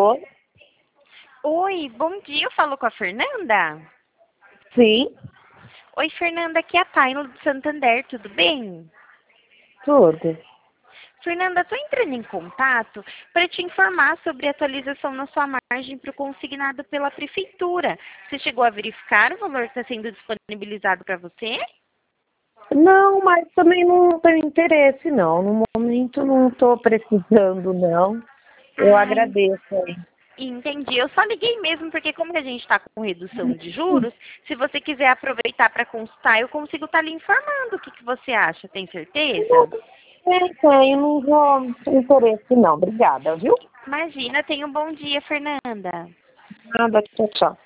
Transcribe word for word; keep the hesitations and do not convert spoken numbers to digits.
Alô? Oi, bom dia, eu falo com a Fernanda? Sim, Oi, Fernanda, aqui é a Taina do Santander, tudo bem? tudo. Fernanda, estou entrando em contato para te informar sobre a atualização na sua margem para o consignado pela Prefeitura. Você chegou a verificar o valor que está sendo disponibilizado para você? Não, mas também não tenho interesse, não. No momento não estou precisando, não. Eu Ah, agradeço aí. entendi. Eu só liguei mesmo porque como que a gente está com redução de juros, se você quiser aproveitar para consultar, eu consigo estar lhe informando. O que, que você acha? Tem certeza? É, tenho, não vou ter interesse, não. Obrigada, viu? Imagina, tenha um bom dia, Fernanda. Nada, tchau, tchau.